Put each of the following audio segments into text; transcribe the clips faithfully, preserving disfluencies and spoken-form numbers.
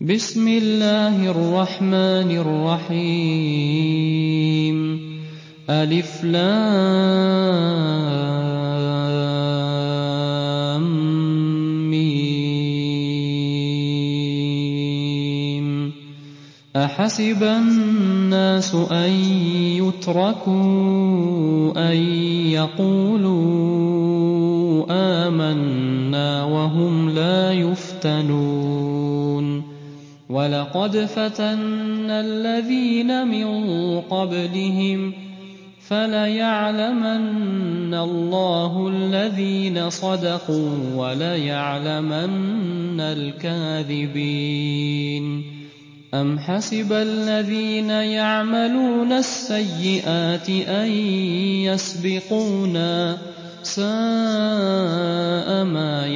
بسم الله الرحمن الرحيم ألف لام ميم أحسب الناس أن يتركوا أن يقولوا آمنا وهم لا يفتنون ولقد فتنا الذين من قبلهم فليعلمن الله الذين صدقوا وليعلمن الكاذبين أم حسب الذين يعملون السيئات أن يسبقونا ساء ما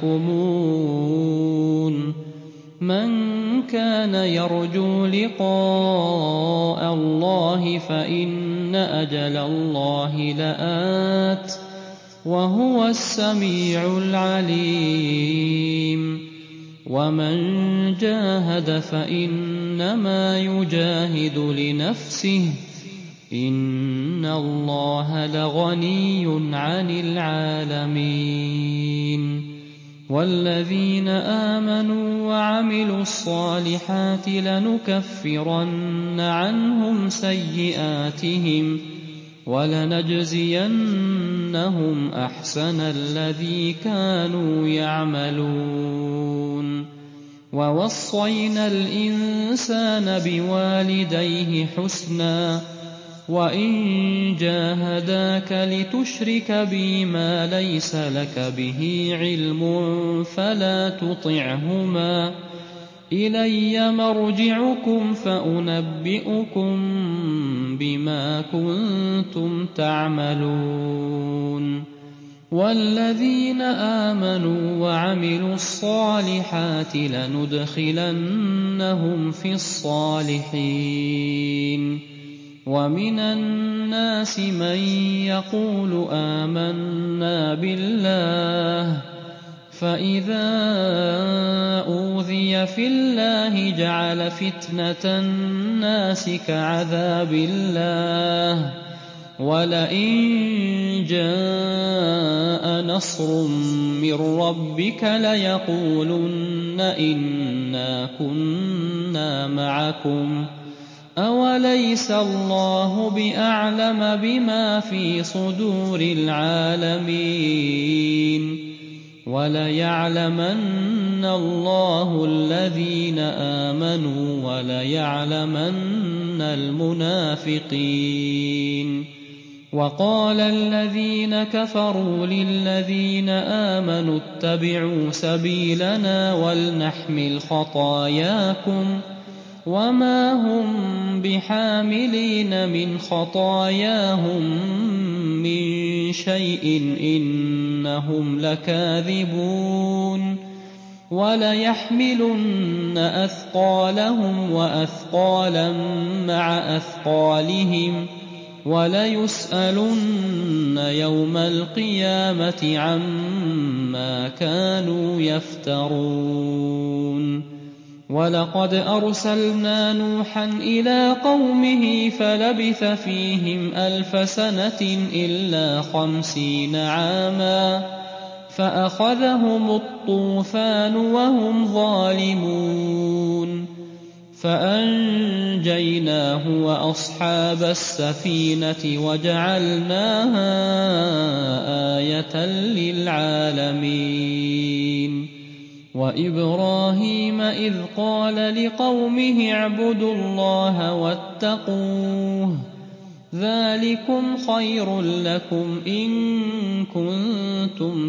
يحكمون من كان يرجو لقاء الله فإن أجل الله لآت وهو السميع العليم ومن جاهد فإنما يجاهد لنفسه إن الله لغني عن العالمين والذين آمنوا وعملوا الصالحات لنكفرن عنهم سيئاتهم ولنجزينهم أحسن الذي كانوا يعملون ووصينا الإنسان بوالديه حسنا وإن جاهداك لتشرك بي ما ليس لك به علم فلا تطعهما إلي مرجعكم فأنبئكم بما كنتم تعملون والذين آمنوا وعملوا الصالحات لندخلنهم في الصالحين ومن الناس من يقول آمنا بالله فإذا أوذي في الله جعل فتنة الناس كعذاب الله ولئن جاء نصر من ربك ليقولن إنا كنا معكم أوليس الله بأعلم بما في صدور العالمين وليعلمن الله الذين آمنوا وليعلمن المنافقين وقال الذين كفروا للذين آمنوا اتبعوا سبيلنا ولنحمل خطاياكم وما هم بحاملين من خطاياهم من شيء إنهم لكاذبون وليحملن أثقالهم وأثقالا مع أثقالهم وليسألن يوم القيامة عما كانوا يفترون ولقد أرسلنا نوحا إلى قومه فلبث فيهم ألف سنة إلا خمسين عاما فأخذهم الطوفان وهم ظالمون فأنجيناه وأصحاب السفينة وجعلناها آية للعالمين وإبراهيم إذ قال لقومه اعبدوا الله واتقوه ذلكم خير لكم إن كنتم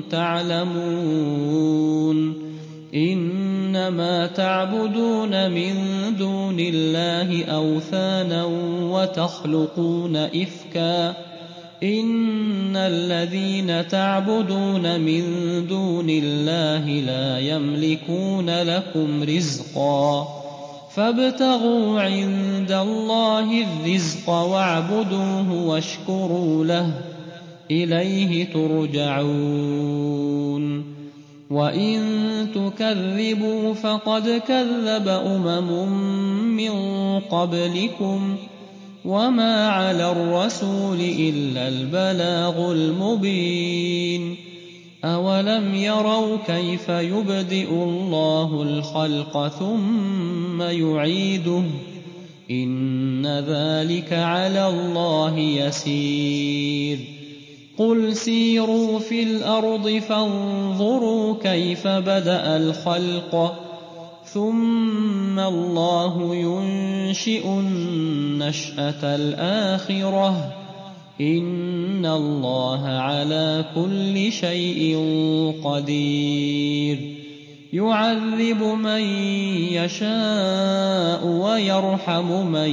تعلمون إنما تعبدون من دون الله أوثانا وتخلقون إفكا إن الذين تعبدون من دون الله لا يملكون لكم رزقا فابتغوا عند الله الرزق واعبدوه واشكروا له إليه ترجعون وَإِن تُكَذِّبُوا فَقَدْ كَذَّبَ أُمَمٌ مِّن قَبْلِكُمْ ۖ وَمَا عَلَى الرَّسُولِ إِلَّا الْبَلَاغُ الْمُبِينُ أَوَلَمْ يَرَوْا كَيْفَ يُبْدِئُ اللَّهُ الْخَلْقَ ثُمَّ يُعِيدُهُ ۚ إِنَّ ذَٰلِكَ عَلَى اللَّهِ يَسِيرٌ قُلْ سِيرُوا فِي الْأَرْضِ فَانظُرُوا كَيْفَ بَدَأَ الْخَلْقَ ثُمَّ اللَّهُ يُنشِئُ النَّشْأَةَ الْآخِرَةَ ۚ إِنَّ اللَّهَ عَلَىٰ كُلِّ شَيْءٍ قَدِيرٌ يُعَذِّبُ مَن يَشَاءُ وَيَرْحَمُ مَن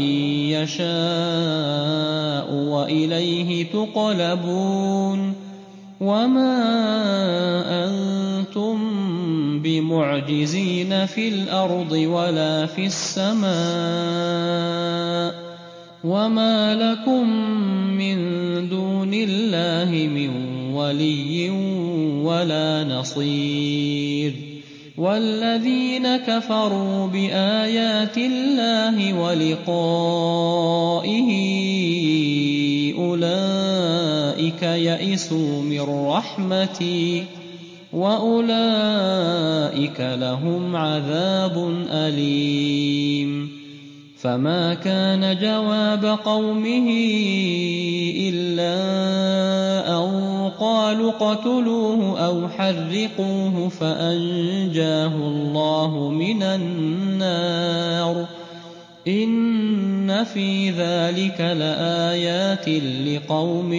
يَشَاءُ وَإِلَيْهِ تُقْلَبُونَ وَمَا أَنتُم بِمُعْجِزِينَ فِي الْأَرْضِ وَلَا فِي السَّمَاءِ ۖ وَمَا لَكُم مِّن دُونِ اللَّهِ مِن وَلِيٍّ وَلَا نَصِيرٍ وَالَّذِينَ كَفَرُوا بِآيَاتِ اللَّهِ وَلِقَائِهِ أُولَٰئِكَ يَئِسُوا مِن رَّحْمَتِي ۖ وَأُولَٰئِكَ لَهُمْ عَذَابٌ أَلِيمٌ فَمَا كَانَ جَوَابَ قَوْمِهِ إِلَّا أَن قَالُوا اقْتُلُوهُ أَوْ حَرِّقُوهُ فَأَنجَاهُ اللَّهُ مِنَ النَّارِ ۚ إِنَّ فِي ذَٰلِكَ لَآيَاتٍ لِّقَوْمٍ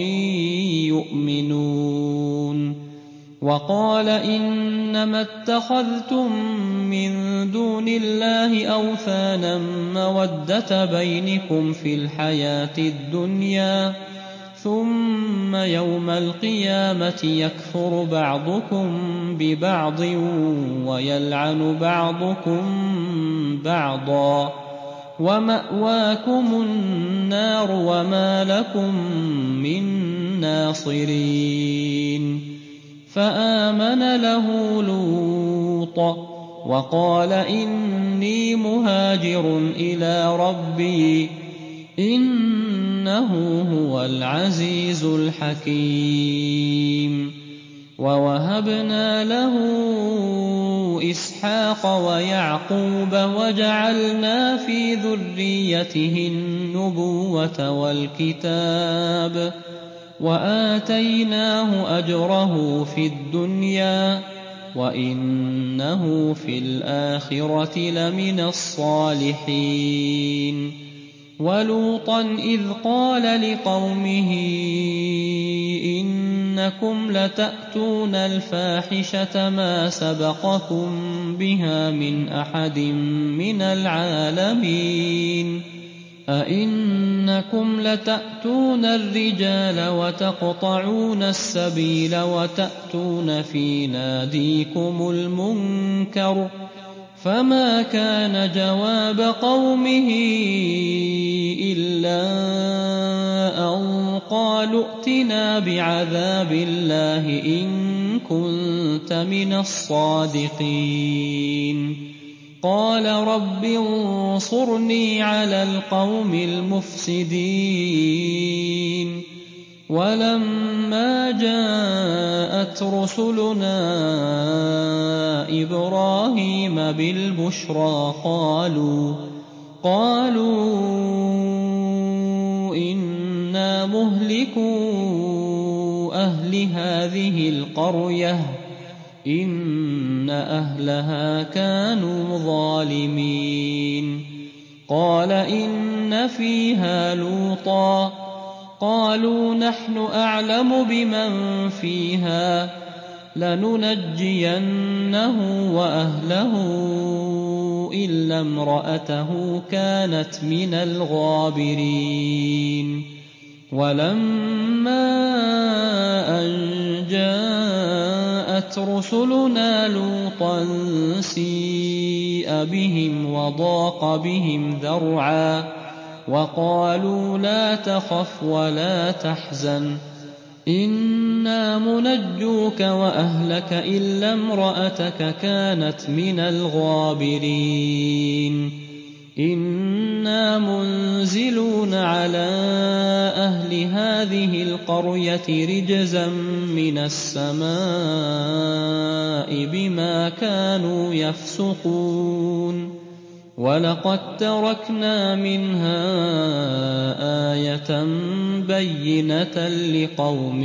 يُؤْمِنُونَ وَقَالَ إِنَّمَا اتَّخَذْتُم مِّن دُونِ اللَّهِ أَوْثَانًا مَّوَدَّةَ بَيْنِكُمْ فِي الْحَيَاةِ الدُّنْيَا ثُمَّ يَوْمَ الْقِيَامَةِ يَكْفُرُ بَعْضُكُم بِبَعْضٍ وَيَلْعَنُ بَعْضُكُم بَعْضًا ۚ وَمَأْوَاكُمُ النَّارُ وَمَا لَكُم مِّن نَّاصِرِينَ فَآمَنَ لَهُ لُوطٌ وَقَالَ إِنِّي مُهَاجِرٌ إِلَىٰ رَبِّي ۖ إِنَّهُ هُوَ الْعَزِيزُ الْحَكِيمُ وَوَهَبْنَا لَهُ إِسْحَاقَ وَيَعْقُوبَ وَجَعَلْنَا فِي ذُرِّيَّتِهِ النُّبُوَّةَ وَالْكِتَابَ وَآتَيْنَاهُ أَجْرَهُ فِي الدُّنْيَا ۖ وَإِنَّهُ فِي الْآخِرَةِ لَمِنَ الصَّالِحِينَ وَلُوطًا إِذْ قَالَ لِقَوْمِهِ إِنَّكُمْ لَتَأْتُونَ الْفَاحِشَةَ مَا سَبَقَكُم بِهَا مِنْ أَحَدٍ مِّنَ الْعَالَمِينَ أَئِنَّكُمْ لَتَأْتُونَ الرِّجَالَ وَتَقْطَعُونَ السَّبِيلَ وَتَأْتُونَ فِي نَادِيكُمُ الْمُنكَرَ ۖ فَمَا كَانَ جَوَابَ قَوْمِهِ إِلَّا أَن قَالُوا ائْتِنَا بِعَذَابِ اللَّهِ إِن كُنتَ مِنَ الصَّادِقِينَ قَالَ رَبِّ انصُرْنِي عَلَى الْقَوْمِ الْمُفْسِدِينَ وَلَمَّا جَاءَتْ رُسُلُنَا إِبْرَاهِيمَ بِالْبُشْرَىٰ قَالُوا قَالُوا إِنَّا مُهْلِكُو أَهْلِ هَٰذِهِ الْقَرْيَةِ ۖ إِنَّ أَهْلَهَا كَانُوا ظَالِمِينَ قَالَ إِنَّ فِيهَا لُوطًا ۚ قَالُوا نَحْنُ أَعْلَمُ بِمَن فِيهَا ۖ لَنُنَجِّيَنَّهُ وَأَهْلَهُ إِلَّا امْرَأَتَهُ كَانَتْ مِنَ الْغَابِرِينَ وَلَمَّا أَن جَاءَتْ رُسُلُنَا لُوطًا سِيءَ بِهِمْ وَضَاقَ بِهِمْ ذَرْعًا وَقَالُوا لَا تَخَفْ وَلَا تَحْزَنْ إِنَّا مُنَجُّوكَ وَأَهْلَكَ إِلَّا امْرَأَتَكَ كَانَتْ مِنَ الْغَابِرِينَ إِنَّا مُنزِلُونَ عَلَىٰ أَهْلِ هَٰذِهِ الْقَرْيَةِ رِجْزًا مِّنَ السَّمَاءِ بِمَا كَانُوا يَفْسُقُونَ وَلَقَد تَّرَكْنَا مِنْهَا آيَةً بَيِّنَةً لِقَوْمٍ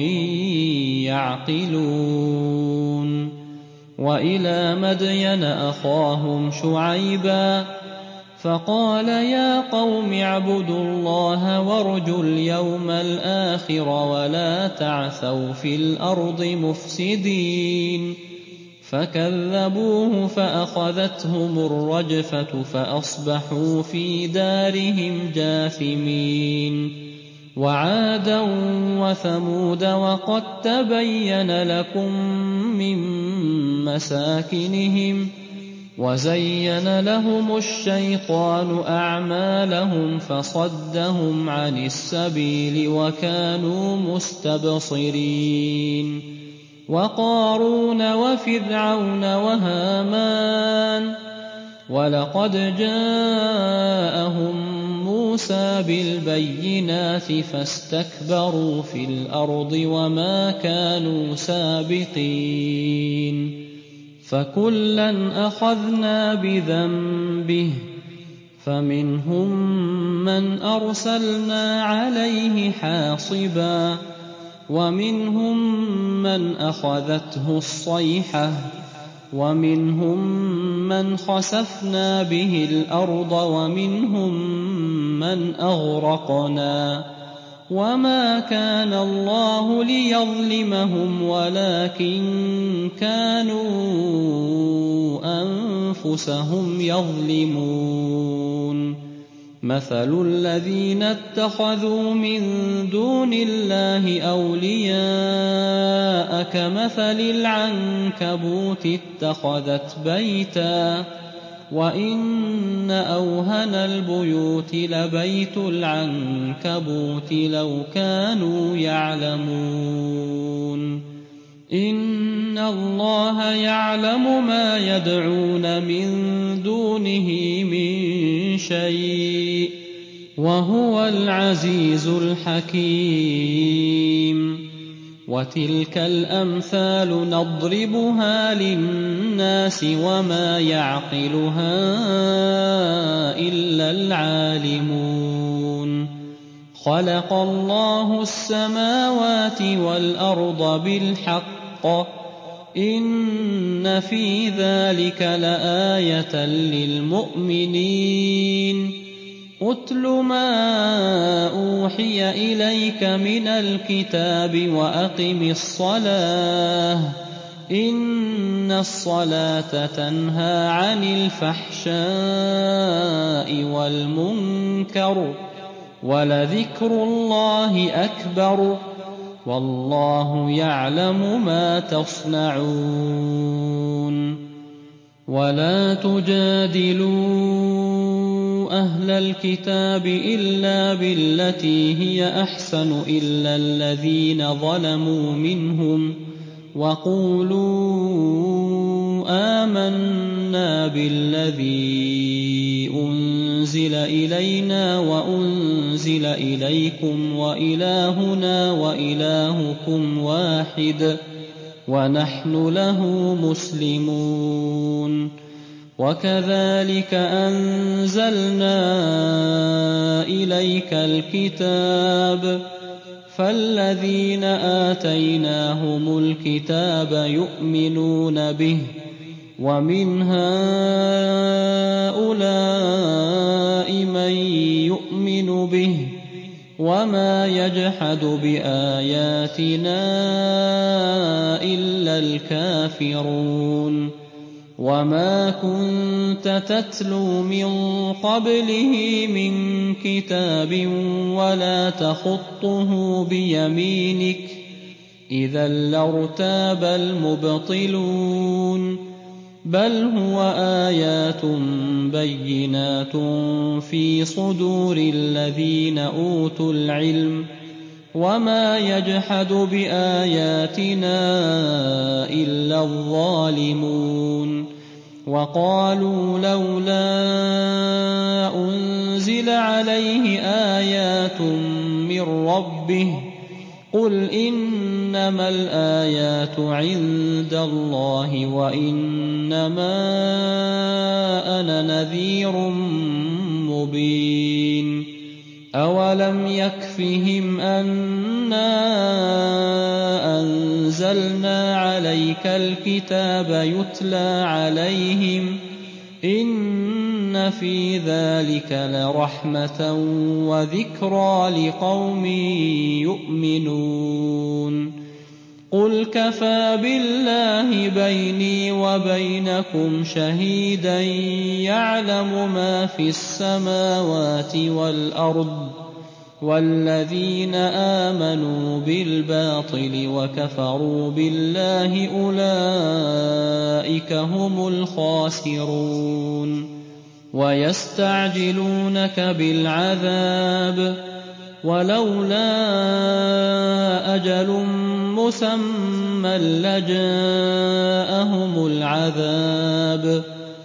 يَعْقِلُونَ وَإِلَىٰ مَدْيَنَ أَخَاهُمْ شُعَيْبًا فَقَالَ يَا قَوْمِ اعْبُدُوا اللَّهَ وَارْجُوا الْيَوْمَ الْآخِرَ وَلَا تَعْثَوْا فِي الْأَرْضِ مُفْسِدِينَ فَكَذَّبُوهُ فَأَخَذَتْهُمُ الرَّجْفَةُ فَأَصْبَحُوا فِي دَارِهِمْ جَاثِمِينَ وَعَادًا وَثَمُودَ وَقَد تَّبَيَّنَ لَكُم مِّن مَّسَاكِنِهِمْ وَزَيَّنَ لَهُمُ الشَّيْطَانُ أَعْمَالَهُمْ فَصَدَّهُمْ عَنِ السَّبِيلِ وَكَانُوا مُسْتَبْصِرِينَ وَقَارُونَ وَفِرْعَوْنَ وَهَامَانَ وَلَقَدْ جَاءَهُم مُّوسَىٰ بِالْبَيِّنَاتِ فَاسْتَكْبَرُوا فِي الْأَرْضِ وَمَا كَانُوا سَابِقِينَ فَكُلًّا أَخَذْنَا بِذَنبِهِ فَمِنْهُم مَّنْ أَرْسَلْنَا عَلَيْهِ حَاصِبًا وَمِنْهُم مَّنْ أَخَذَتْهُ الصَّيْحَةُ وَمِنْهُم مَّنْ خَسَفْنَا بِهِ الْأَرْضَ وَمِنْهُم مَّنْ أَغْرَقْنَا وَمَا كَانَ اللَّهُ لِيَظْلِمَهُمْ وَلَٰكِن كَانُوا أَنفُسَهُمْ يَظْلِمُونَ مَثَلُ الَّذِينَ اتَّخَذُوا مِن دُونِ اللَّهِ أَوْلِيَاءَ كَمَثَلِ الْعَنكَبُوتِ اتَّخَذَتْ بَيْتًا وَإِنَّ أَوْهَنَ الْبُيُوتِ لَبَيْتُ الْعَنكَبُوتِ لَوْ كَانُوا يَعْلَمُونَ إِنَّ اللَّهَ يَعْلَمُ مَا يَدْعُونَ مِن دُونِهِ مِن شَيْءٍ وَهُوَ الْعَزِيزُ الْحَكِيمُ وَتِلْكَ الْأَمْثَالُ نَضْرِبُهَا لِلنَّاسِ وَمَا يَعْقِلُهَا إِلَّا الْعَالِمُونَ خَلَقَ اللَّهُ السَّمَاوَاتِ وَالْأَرْضَ بِالْحَقِّ إِنَّ فِي ذَلِكَ لَآيَةً لِلْمُؤْمِنِينَ أُتْلُ مَا أُوحِيَ إِلَيْكَ مِنَ الْكِتَابِ وَأَقِمِ الصَّلَاةَ إِنَّ الصَّلَاةَ تَنْهَىٰ عَنِ الْفَحْشَاءِ وَالْمُنكَرِ وَلَذِكْرُ اللَّهِ أَكْبَرُ وَاللَّهُ يَعْلَمُ مَا تَصْنَعُونَ وَلَا تُجَادِلُوا أَهْلَ الْكِتَابِ إِلَّا بِالَّتِي هِيَ أَحْسَنُ إِلَّا الَّذِينَ ظَلَمُوا مِنْهُمْ وَقُولُوا آمَنَّا بِالَّذِي أُنزِلَ إِلَيْنَا وَأُنزِلَ إِلَيْكُمْ وَإِلَٰهُنَا وَإِلَٰهُكُمْ وَاحِدٌ وَنَحْنُ لَهُ مُسْلِمُونَ وَكَذَٰلِكَ أَنزَلْنَا إِلَيْكَ الْكِتَابَ فَالَّذِينَ آتَيْنَاهُمُ الْكِتَابَ يُؤْمِنُونَ بِهِ وَمِنْ هَٰؤُلَاءِ مَن يُؤْمِنُ بِهِ وَمَا يَجْحَدُ بِآيَاتِنَا إِلَّا الْكَافِرُونَ وَمَا كُنتَ تَتْلُو مِن قَبْلِهِ مِن كِتَابٍ وَلَا تَخُطُّهُ بِيَمِينِكَ إِذًا لَّارْتَابَ الْمُبْطِلُونَ بَلْ هُوَ آيَاتٌ بَيِّنَاتٌ فِي صُدُورِ الَّذِينَ أُوتُوا الْعِلْمَ وَمَا يَجْحَدُ بِآيَاتِنَا إِلَّا الظَّالِمُونَ وَقَالُوا لَوْلَا أُنزِلَ عَلَيْهِ آيَاتٌ مِّن رَّبِّهِ ۖ قُلْ إِنَّمَا الْآيَاتُ عِندَ اللَّهِ وَإِنَّمَا أَنَا نَذِيرٌ مُّبِينٌ أَوَلَمْ يَكْفِهِمْ أَنَّا أَنزَلْنَا عَلَيْكَ الْكِتَابَ يُتْلَىٰ عَلَيْهِمْ ۚ إِنَّ فِي ذَٰلِكَ لَرَحْمَةً وَذِكْرَىٰ لِقَوْمٍ يُؤْمِنُونَ قُلْ كَفَىٰ بِاللَّهِ بَيْنِي وَبَيْنَكُمْ شَهِيدًا يَعْلَمُ مَا فِي السَّمَاوَاتِ وَالْأَرْضِ ۗ وَالَّذِينَ آمَنُوا بِالْبَاطِلِ وَكَفَرُوا بِاللَّهِ أُولَٰئِكَ هُمُ الْخَاسِرُونَ وَيَسْتَعْجِلُونَكَ بِالْعَذَابِ ۚ وَلَوْلَا أَجَلٌ مُّسَمًّى لَّجَاءَهُمُ الْعَذَابُ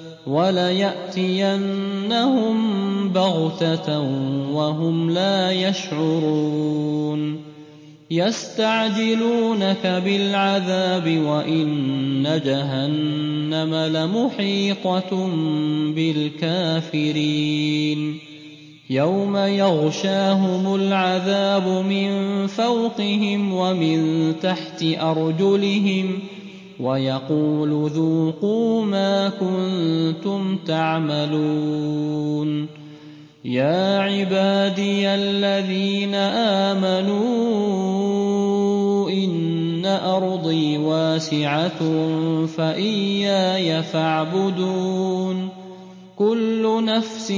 وَلَيَأْتِيَنَّهُم بَغْتَةً وَهُمْ لَا يَشْعُرُونَ يَسْتَعْجِلُونَكَ بِالْعَذَابِ وَإِنَّ جَهَنَّمَ لَمُحِيطَةٌ بِالْكَافِرِينَ يَوْمَ يَغْشَاهُمُ الْعَذَابُ مِن فَوْقِهِمْ وَمِن تَحْتِ أَرْجُلِهِمْ وَيَقُولُ ذُوقُوا مَا كُنتُمْ تَعْمَلُونَ يَا عِبَادِيَ الَّذِينَ آمَنُوا إِنَّ أَرْضِي وَاسِعَةٌ فَإِيَّايَ فَاعْبُدُونِ كُلُّ نَفْسٍ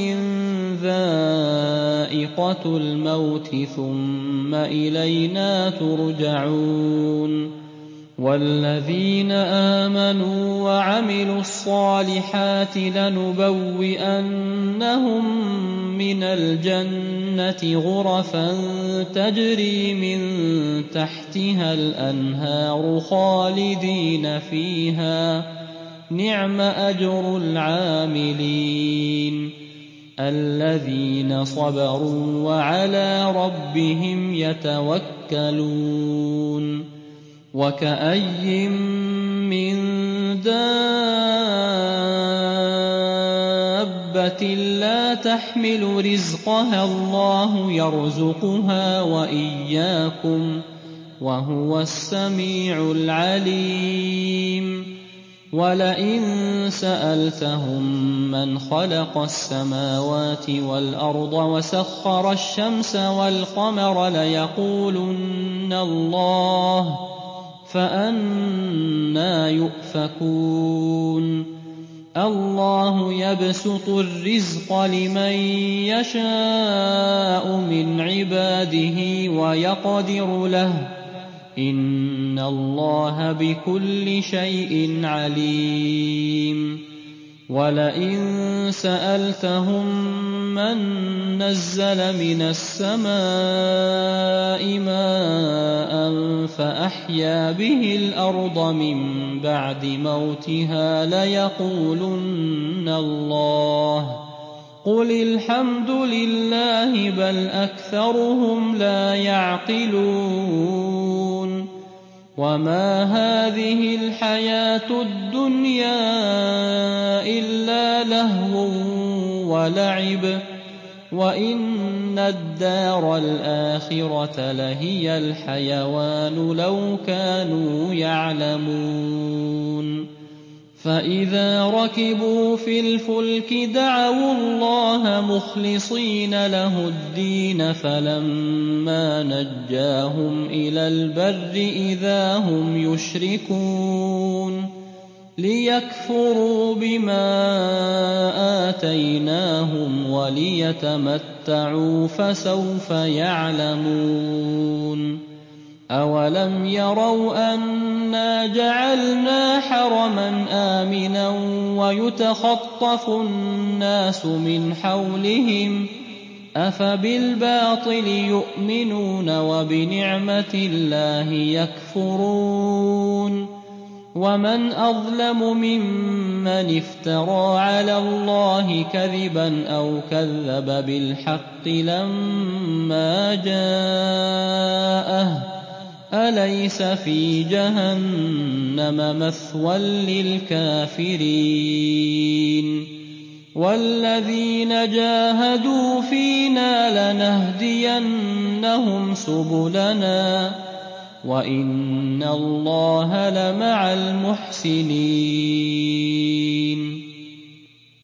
ذَائِقَةُ الْمَوْتِ ثُمَّ إِلَيْنَا تُرْجَعُونَ وَالَّذِينَ آمَنُوا وَعَمِلُوا الصَّالِحَاتِ لَنُبَوِّئَنَّهُم مِّنَ الْجَنَّةِ غُرَفًا تَجْرِي مِن تَحْتِهَا الْأَنْهَارُ خَالِدِينَ فِيهَا ۚ نِعْمَ أَجْرُ الْعَامِلِينَ الَّذِينَ صَبَرُوا وَعَلَىٰ رَبِّهِمْ يَتَوَكَّلُونَ وَكَأَيِّن مِّن دَابَّةٍ لَّا تَحْمِلُ رِزْقَهَا اللَّهُ يَرْزُقُهَا وَإِيَّاكُمْ ۚ وَهُوَ السَّمِيعُ الْعَلِيمُ وَلَئِن سَأَلْتَهُم مَّنْ خَلَقَ السَّمَاوَاتِ وَالْأَرْضَ وَسَخَّرَ الشَّمْسَ وَالْقَمَرَ لَيَقُولُنَّ اللَّهُ ۖ فَأَنَّىٰ يُؤْفَكُونَ اللَّهُ يَبْسُطُ الرِّزْقَ لِمَن يَشَاءُ مِنْ عِبَادِهِ وَيَقْدِرُ لَهُ ۚ إِنَّ اللَّهَ بِكُلِّ شَيْءٍ عَلِيمٌ وَلَئِن سَأَلْتَهُم مَّن نَّزَّلَ مِنَ السَّمَاءِ مَاءً فَأَحْيَا بِهِ الْأَرْضَ مِن بَعْدِ مَوْتِهَا لَيَقُولُنَّ اللَّهُ ۚ قُلِ الْحَمْدُ لِلَّهِ بَلْ أَكْثَرُهُمْ لَا يَعْقِلُونَ وَمَا هَٰذِهِ الْحَيَاةُ الدُّنْيَا إِلَّا لَهْوٌ وَلَعِبٌ ۚ وَإِنَّ الدَّارَ الْآخِرَةَ لَهِيَ الْحَيَوَانُ لَوْ كَانُوا يَعْلَمُونَ فَإِذَا رَكِبُوا فِي الْفُلْكِ دَعَوُا اللَّهَ مُخْلِصِينَ لَهُ الدِّينَ فَلَمَّا نَجَّاهُمْ إِلَى الْبَرِّ إِذَا هُمْ يُشْرِكُونَ لِيَكْفُرُوا بِمَا آتَيْنَاهُمْ وَلِيَتَمَتَّعُوا فَسَوْفَ يَعْلَمُونَ أَوَلَمْ يَرَوْا أَنَّا جَعَلْنَا حَرَمًا آمِنًا وَيُتَخَطَّفُ النَّاسُ مِنْ حَوْلِهِمْ ۚ أَفَبِالْبَاطِلِ يُؤْمِنُونَ وَبِنِعْمَةِ اللَّهِ يَكْفُرُونَ وَمَنْ أَظْلَمُ مِمَّنِ افْتَرَىٰ عَلَى اللَّهِ كَذِبًا أَوْ كَذَّبَ بِالْحَقِّ لَمَّا جَاءَهُ ۚ أَلَيْسَ فِي جَهَنَّمَ مَثْوًى لِّلْكَافِرِينَ وَالَّذِينَ جَاهَدُوا فِينَا لَنَهْدِيَنَّهُمْ سُبُلَنَا ۚ وَإِنَّ اللَّهَ لَمَعَ الْمُحْسِنِينَ